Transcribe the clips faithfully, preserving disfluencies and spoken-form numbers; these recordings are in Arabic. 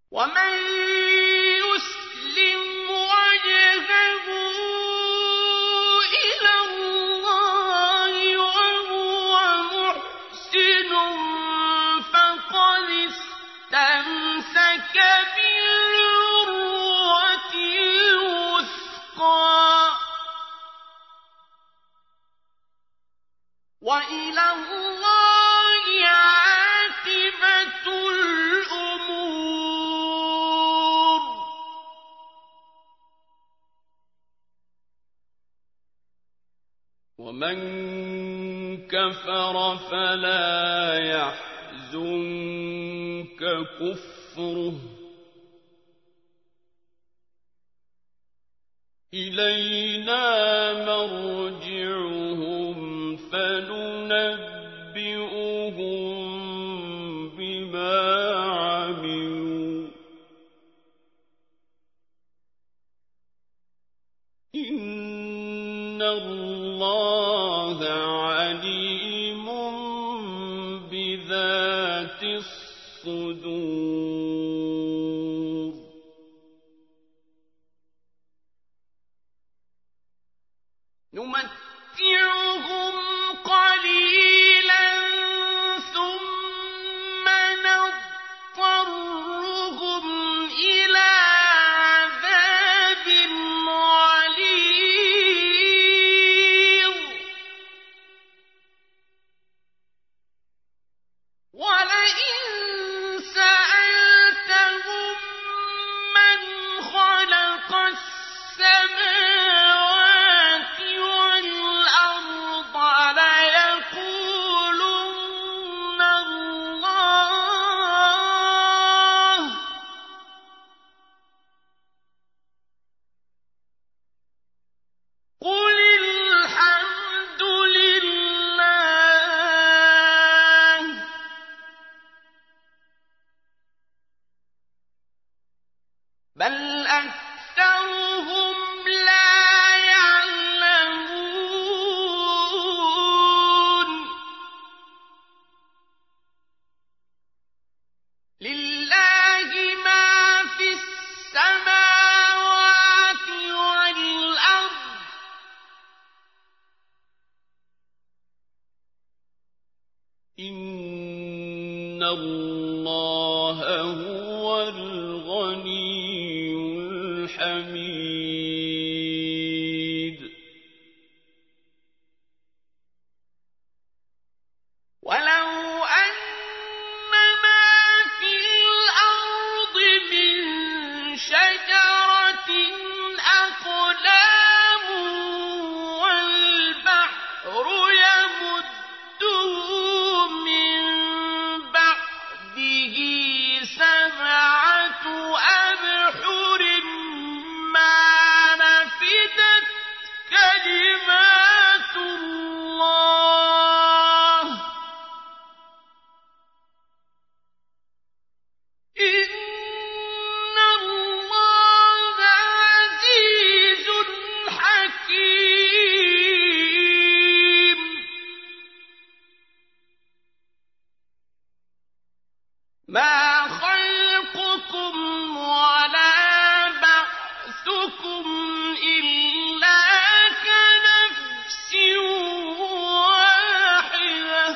ومن يسلم وجهه إلى الله وهو محسن فقد استمسك بالعروة الوثقى وإلى الله عاقبة الأمور. ومن كفر فلا يحزنك كفره إلينا مرجعهم فننبئهم بما عملوا إن الله عليم بذات الصدور. نمتعهم قليلا ثم نضطرهم إلى عذاب غليظ ولئن سألتهم من خلق السماوات والأرض ليقولن الله قل الحمد لله بل أكثرهم لا يعلمون. لله ما في السماوات والأرض إن الله هو الغني الحميد. ولو أن ما في الأرض من شجرة أقلام والبحر يمده من بعده سبعة أبحر ما نفدت كلمات الله إن الله عزيز حكيم. ما خلقكم ولا بعثكم إلا كنفس واحدة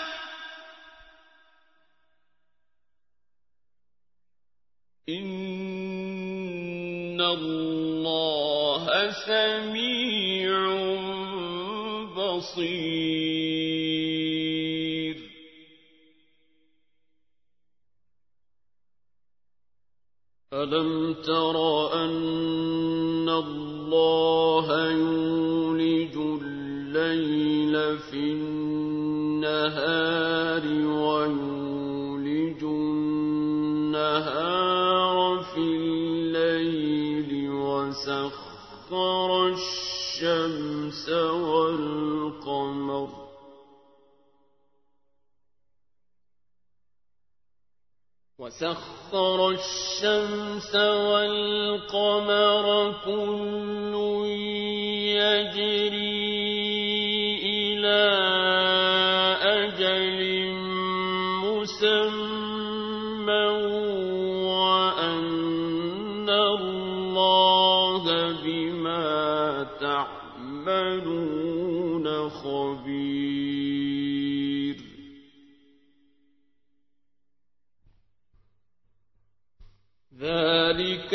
إن الله سميع بصير. ألم تر أن الله يولج الليل في النهار ويولج النهار في الليل وسخر الشمس والقمر وسخر الشمس والقمر كل يجري إلى أجل مسمى وأن بما تعملون خبير ذلك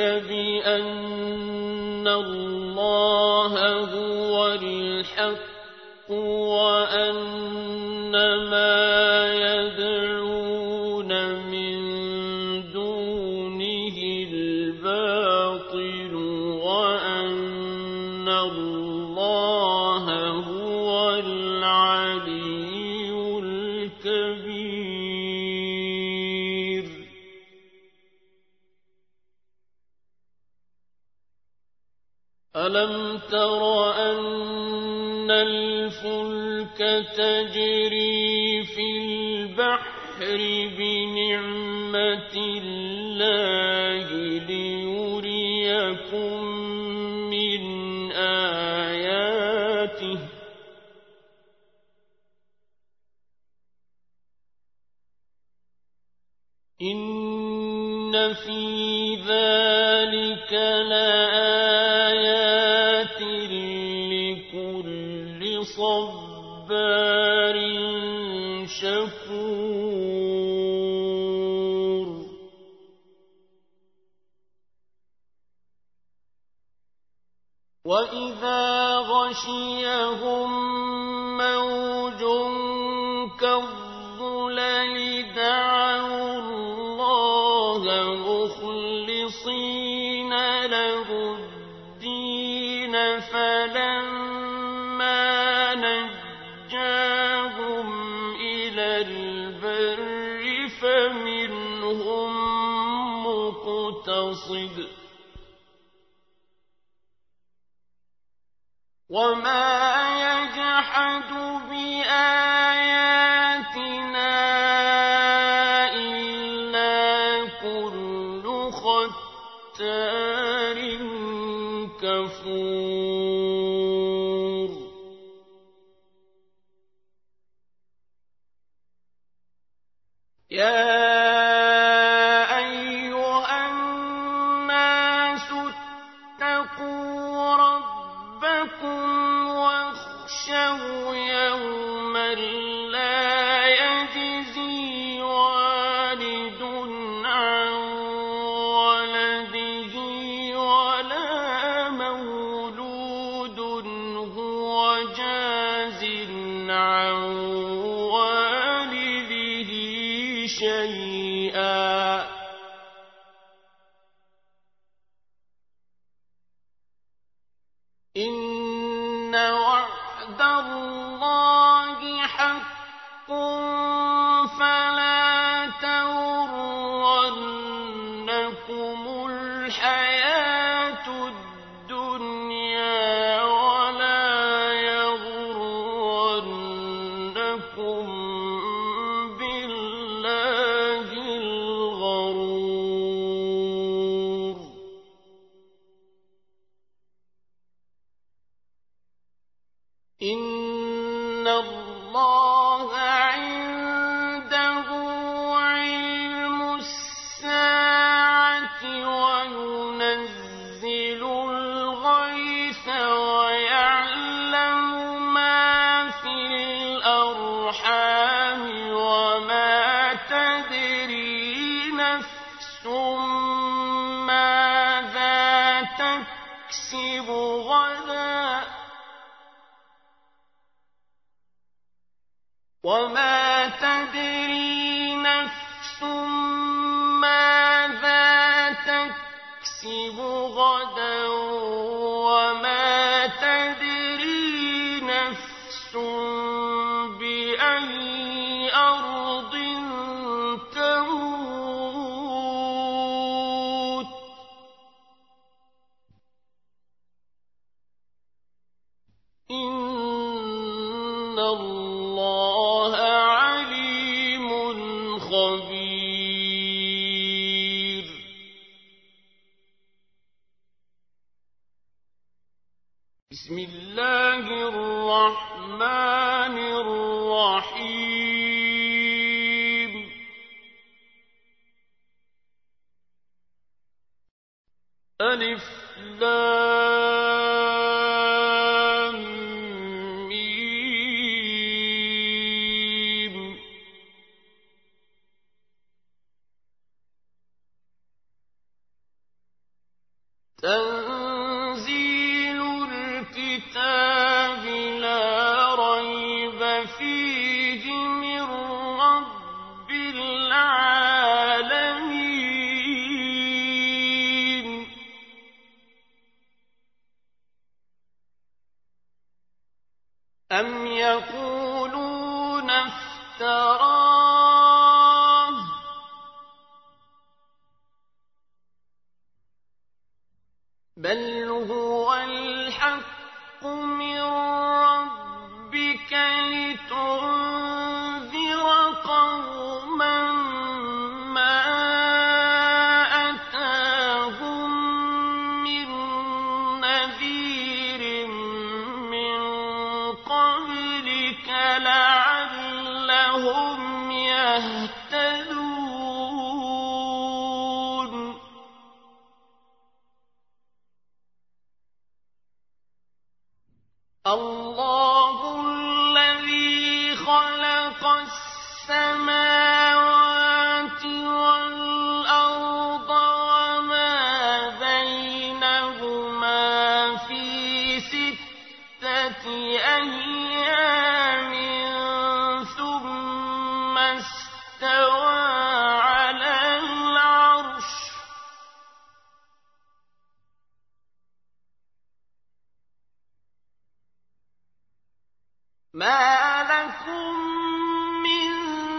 بأن الله هو الحق وأن ما يدعون من دونه الباطل وأن الله هو العلي الكبير ألم تر أن الفلك تجري في البحر بنعمة الله ليريكم من آياته إن في ذلك لآيات لكل صبار شكور وإذا غشيهم موج كالظلل دعوا الله مخلصين له الدين فلما نجاهم إلى البر فمنهم مقتصد وما يجحد بآياتنا إلا كل ختار كفور يا أيها الناس اتقوا ربكم واخشوا يوما لا يجزي والد عن ولده ولا مولود هو جاز عن والده شيئا إن وعد الله حق فلا تغرنكم الحياة الدنيا ولا يغرنكم بالله الغرور إن الله عنده علم الساعة وينزل الغيث ويعلم ما في الأرحام وما تدري نفس ماذا تكسب غدا وما تدري نفس ماذا تكسب غدا وما تدري نفس بأي أرض تموت إن الله عليم خبير بسم الله الرحمن الرحيم ألف لام ميم. تنزيل الكتاب لا ريب فيه من رب العالمين. أم يقولون افتراه بل هو الحق من ربك لتنذر قوما ما أتاهم من نذير من قبلك لعلهم يهتدون. الله الذي خلق السماوات والأرض وما بينهما في ستة أيام ثم استوى على العرش. ما لكم من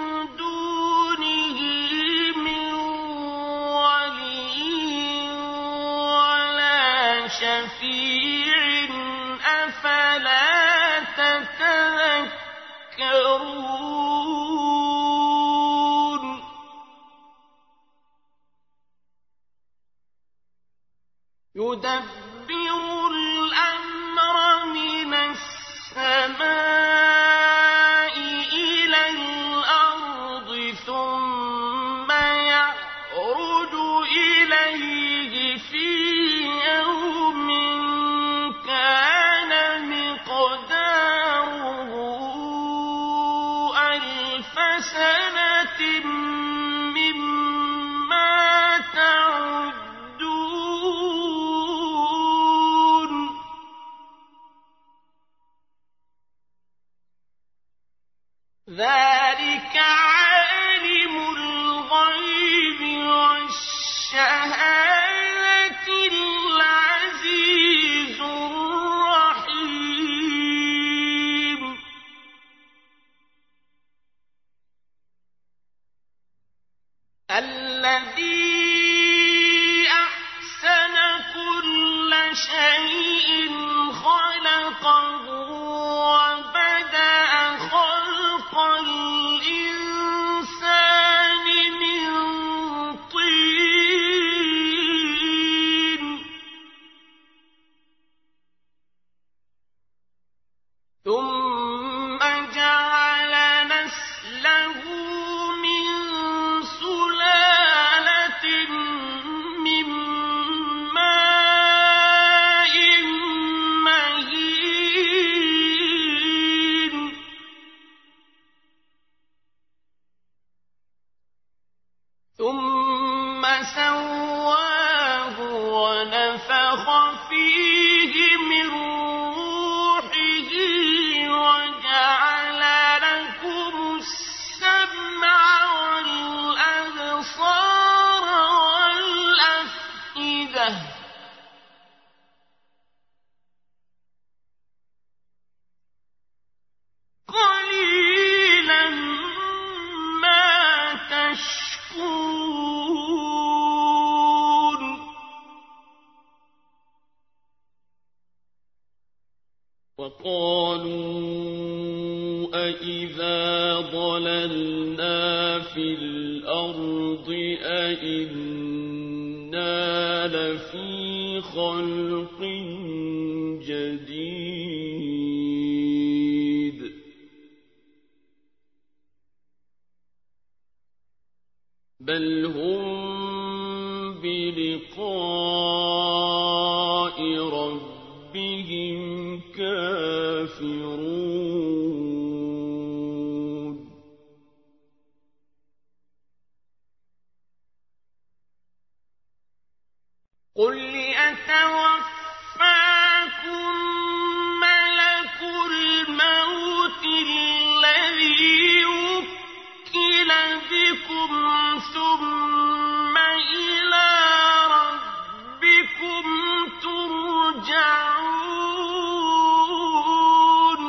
دونه من ولي ولا شفيع أفلا تتذكرون. يدبر الأمر من السماء إلى الأرض ثم يعرج إليه في يوم كان مقداره ألف سنة مما تعدون. ذلك عالم الغيب والشهادة العزيز الرحيم. الذي أحسن كل شيء خلقه وبدأ خلق الإنسان من طين ثم جعل نسله من سلالة من ماء مهين ثم سواه ونفخ فيه من روحه وجعل لكم السمع والأبصار والأفئدة. قليلا ما تشكرون. وقالوا أإذا ضللنا في الأرض أإنا لفي خلق جديد بل هم بلقاء قل يتوفاكم ملك الموت الذي وكل بكم ثم إلى ربكم ترجعون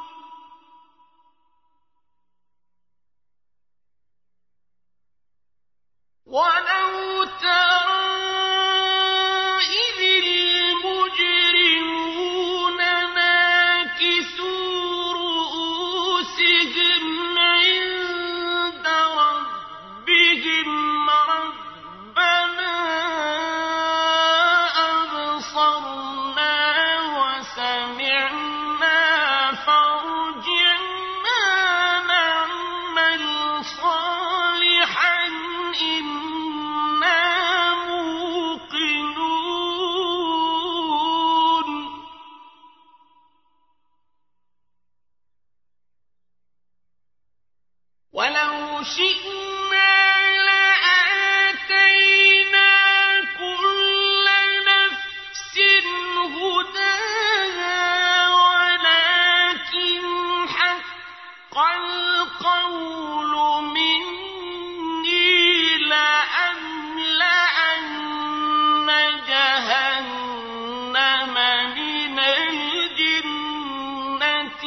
ولو ترى ولو شئنا لآتينا كل نفس هداها ولكن حق القول مني لأملأن جهنم من الجنة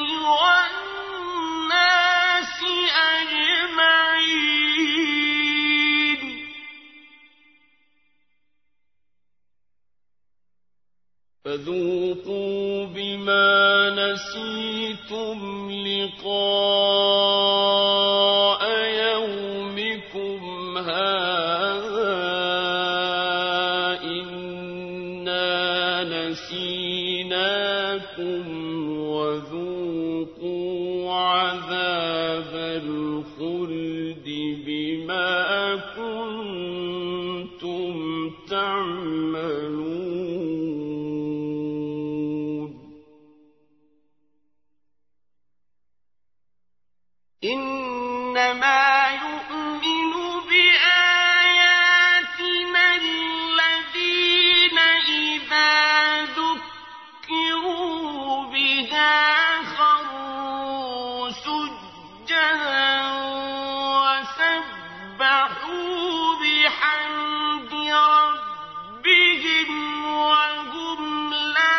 والناس أجمعين فذوقوا بما نسيتم لقاء يومكم هذا إنا نسيناكم وذوقوا عذاب الخلد بما كنتم تعملون إنما يؤمن بآياتنا الذين إذا ذكروا بها خروا سجدا وسبحوا بحمد ربهم وهم لا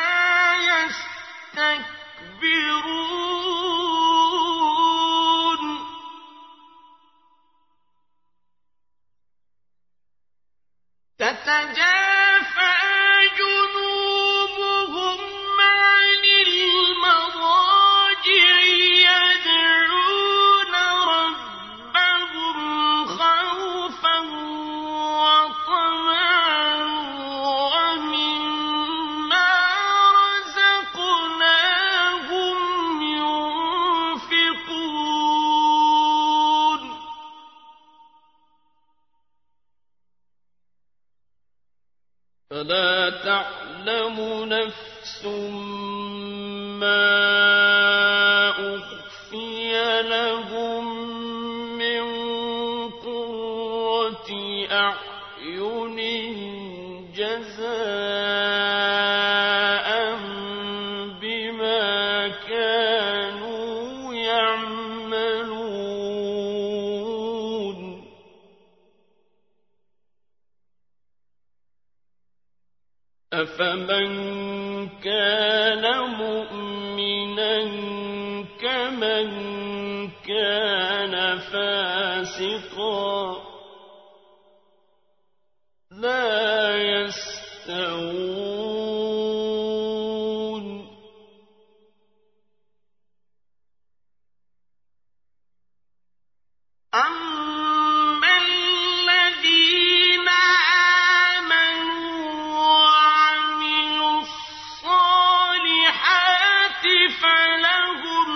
يستكبرون تتجافى جنوبهم عن المضاجع يدعون ربهم خوفا وطمعا ومما رزقناهم ينفقون فلا تعلم نفس ما أخفي لهم من قرة أعين جزاء بما كانوا يعملون أفمن كان مؤمنا كمن كان فاسقا لا يستوون أما الذين آمنوا وعملوا الصالحات فلهم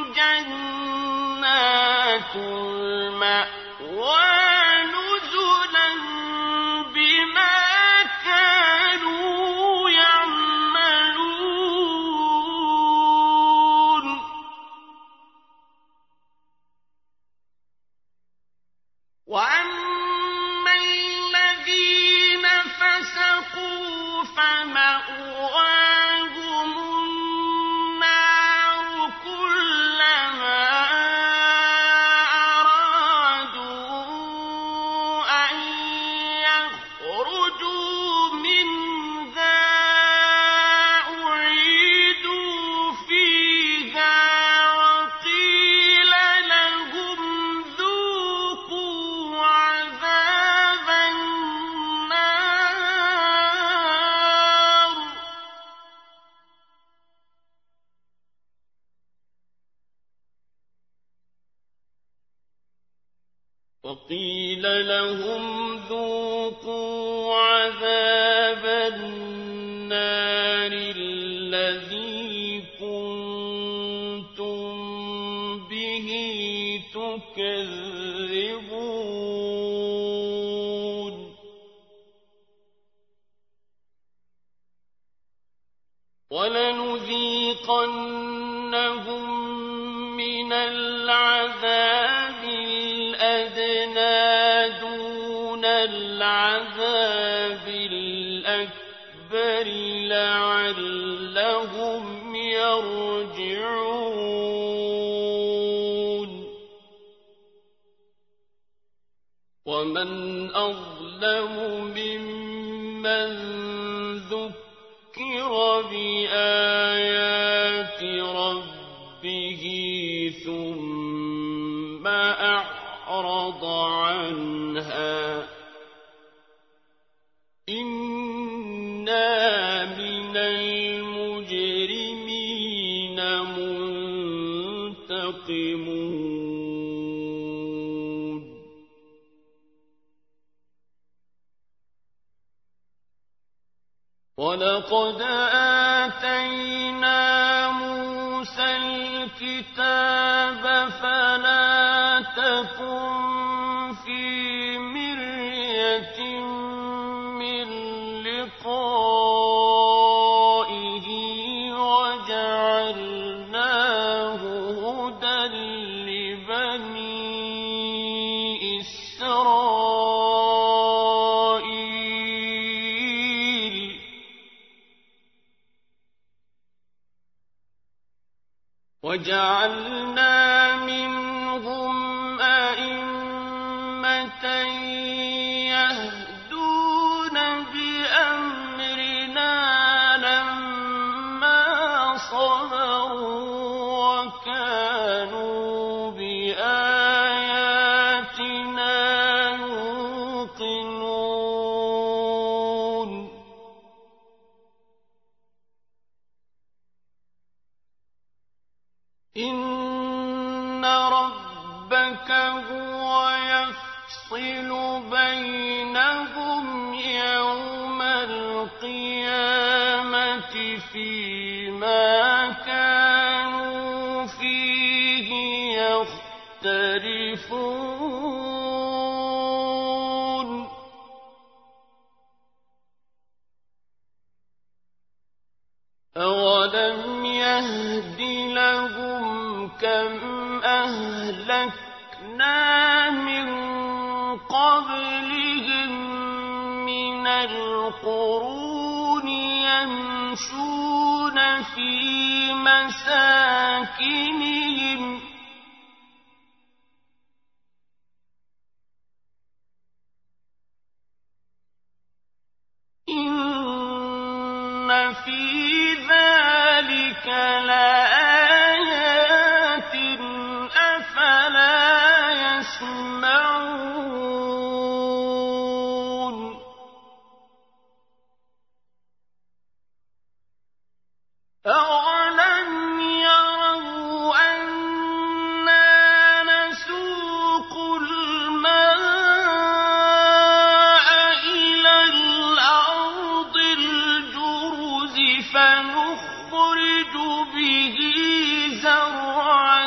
جنات المأوى نزلا بما كانوا يعملون وأما الذين فسقوا وقيل لهم ذوقوا عذاب النار الذي كنتم به تكذبون ولنذيقنهم من العذاب الأدنى دون العذاب الأكبر لعلهم يرجعون ومن أظلم ممن ذكر بآيات ربه ثم أعرض عنها إنا من المجرمين منتقمون ولقد آتينا موسى الكتاب فلا تكن في مرية من لقائه وجعلناه هدى لبني إسرائيل وجعلنا منهم أئمة يهدون بأمرنا لما صبروا وكانوا بآياتنا يوقنون إن ربك هو يفصل بينهم يوم القيامة فيما كانوا فيه يختلفون أولم يهد لهم كم أهلكنا من قبلهم من القرون يمشون في مساكنهم إن في ذلك لآيات أفلا يسمعون أولم يروا أنا نسوق الماء إلى الأرض الجرز فنخرج به زرعا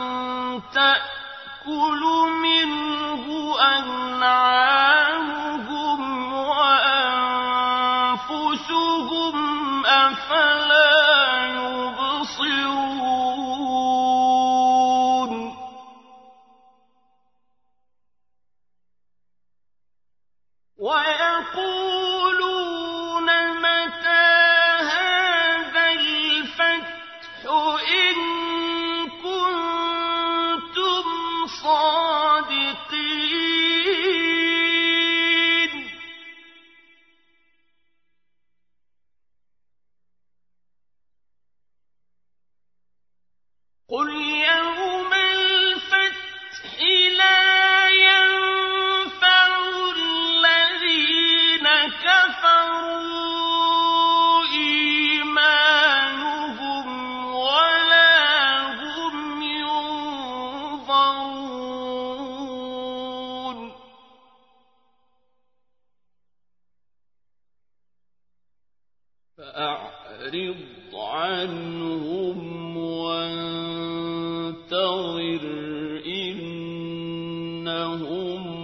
تأكل منه أنعامهم وأنفسهم أفلا يبصرون ويقولون متى هذا الفتح إن كنتم صادقين قل يوم الفتح لا ينفع الذين كفروا إيمانهم ولا هم ينظرون فأعرض عنهم وانتظر إنهم